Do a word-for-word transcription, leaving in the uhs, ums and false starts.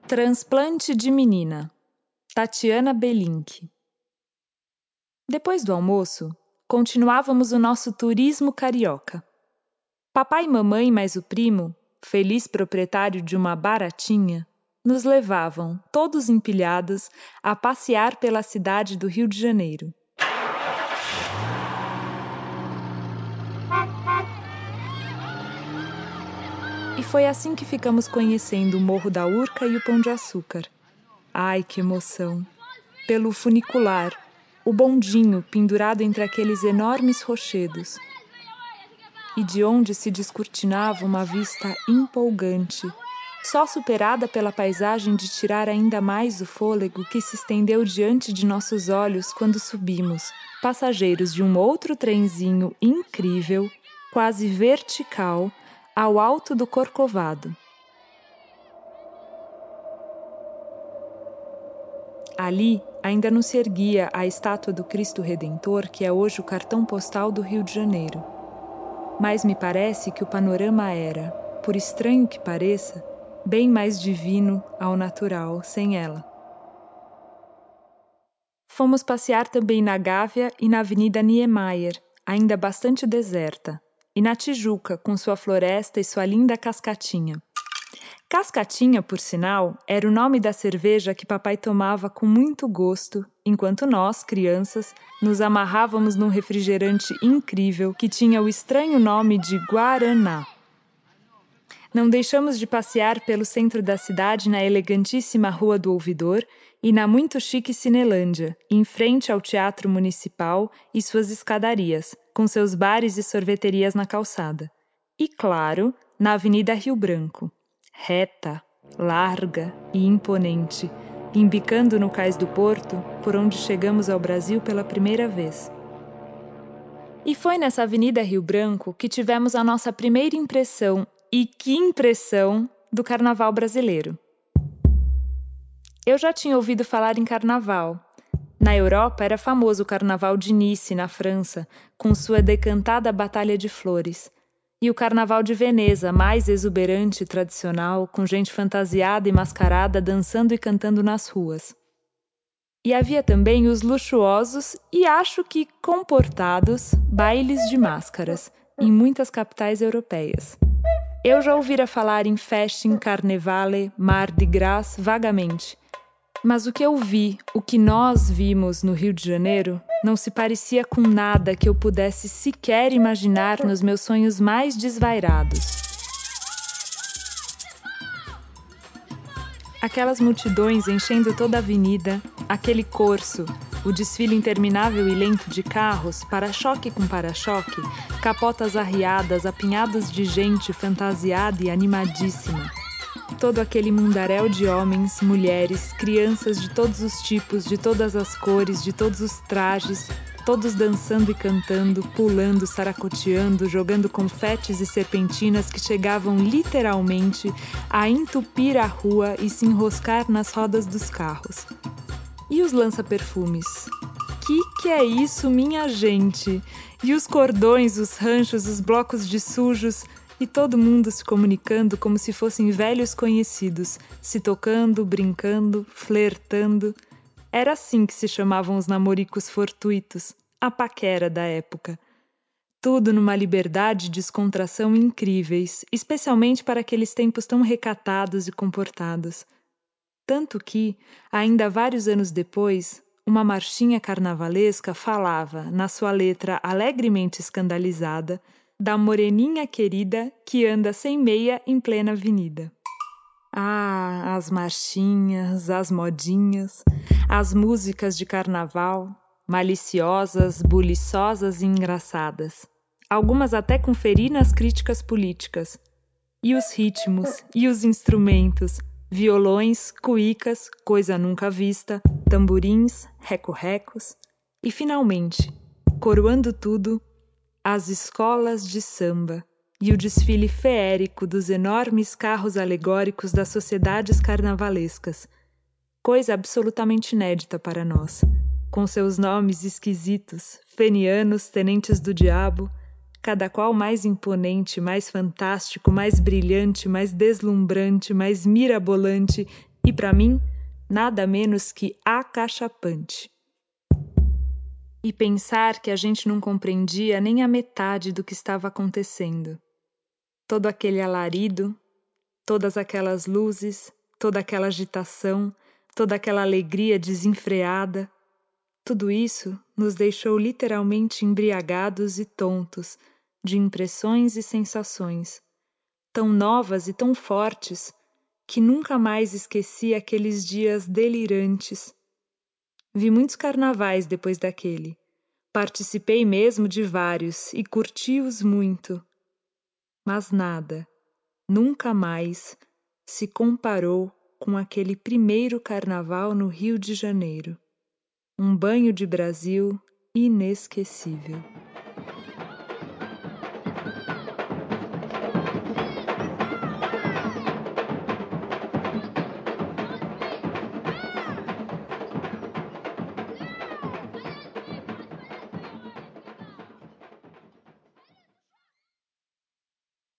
Transplante de menina, Tatiana Belink. Depois do almoço, continuávamos o nosso turismo carioca. Papai e mamãe mais o primo, feliz proprietário de uma baratinha, nos levavam, todos empilhados, a passear pela cidade do Rio de Janeiro. E foi assim que ficamos conhecendo o Morro da Urca e o Pão de Açúcar. Ai, que emoção! Pelo funicular, o bondinho pendurado entre aqueles enormes rochedos. E de onde se descortinava uma vista empolgante, só superada pela paisagem de tirar ainda mais o fôlego que se estendeu diante de nossos olhos quando subimos, passageiros de um outro trenzinho incrível, quase vertical, ao alto do Corcovado. Ali ainda não se erguia a estátua do Cristo Redentor, que é hoje o cartão postal do Rio de Janeiro. Mas me parece que o panorama era, por estranho que pareça, bem mais divino ao natural sem ela. Fomos passear também na Gávea e na Avenida Niemeyer, ainda bastante deserta, e na Tijuca, com sua floresta e sua linda cascatinha. Cascatinha, por sinal, era o nome da cerveja que papai tomava com muito gosto, enquanto nós, crianças, nos amarrávamos num refrigerante incrível que tinha o estranho nome de Guaraná. Não deixamos de passear pelo centro da cidade na elegantíssima Rua do Ouvidor e na muito chique Cinelândia, em frente ao Teatro Municipal e suas escadarias, com seus bares e sorveterias na calçada. E, claro, na Avenida Rio Branco, reta, larga e imponente, embicando no cais do Porto, por onde chegamos ao Brasil pela primeira vez. E foi nessa Avenida Rio Branco que tivemos a nossa primeira impressão, e que impressão, do carnaval brasileiro. Eu já tinha ouvido falar em carnaval. Na Europa era famoso o carnaval de Nice, na França, com sua decantada batalha de flores. E o carnaval de Veneza, mais exuberante e tradicional, com gente fantasiada e mascarada dançando e cantando nas ruas. E havia também os luxuosos e acho que comportados bailes de máscaras, em muitas capitais europeias. Eu já ouvira falar em Fashion, Carnevale, Mardi Gras vagamente. Mas o que eu vi, o que nós vimos no Rio de Janeiro, não se parecia com nada que eu pudesse sequer imaginar nos meus sonhos mais desvairados. Aquelas multidões enchendo toda a avenida, aquele corso, o desfile interminável e lento de carros, para-choque com para-choque, capotas arriadas, apinhados de gente fantasiada e animadíssima. Todo aquele mundaréu de homens, mulheres, crianças de todos os tipos, de todas as cores, de todos os trajes, todos dançando e cantando, pulando, saracoteando, jogando confetes e serpentinas que chegavam literalmente a entupir a rua e se enroscar nas rodas dos carros. E os lança-perfumes? Que que é isso, minha gente? E os cordões, os ranchos, os blocos de sujos, e todo mundo se comunicando como se fossem velhos conhecidos, se tocando, brincando, flertando. Era assim que se chamavam os namoricos fortuitos, a paquera da época. Tudo numa liberdade e descontração incríveis, especialmente para aqueles tempos tão recatados e comportados. Tanto que, ainda vários anos depois, uma marchinha carnavalesca falava, na sua letra alegremente escandalizada, da moreninha querida que anda sem meia em plena avenida. Ah, as marchinhas, as modinhas, as músicas de carnaval, maliciosas, buliçosas e engraçadas. Algumas até com ferinas críticas políticas. E os ritmos, e os instrumentos, violões, cuícas, coisa nunca vista, tamborins, reco-recos. E, finalmente, coroando tudo, as escolas de samba e o desfile feérico dos enormes carros alegóricos das sociedades carnavalescas. Coisa absolutamente inédita para nós, com seus nomes esquisitos, fenianos, tenentes do diabo, cada qual mais imponente, mais fantástico, mais brilhante, mais deslumbrante, mais mirabolante E para mim, nada menos que acachapante. E pensar que a gente não compreendia nem a metade do que estava acontecendo. Todo aquele alarido, todas aquelas luzes, toda aquela agitação, toda aquela alegria desenfreada, tudo isso nos deixou literalmente embriagados e tontos de impressões e sensações, tão novas e tão fortes que nunca mais esqueci aqueles dias delirantes. Vi muitos carnavais depois daquele. Participei mesmo de vários e curti-os muito. Mas nada, nunca mais, se comparou com aquele primeiro carnaval no Rio de Janeiro. Um banho de Brasil inesquecível.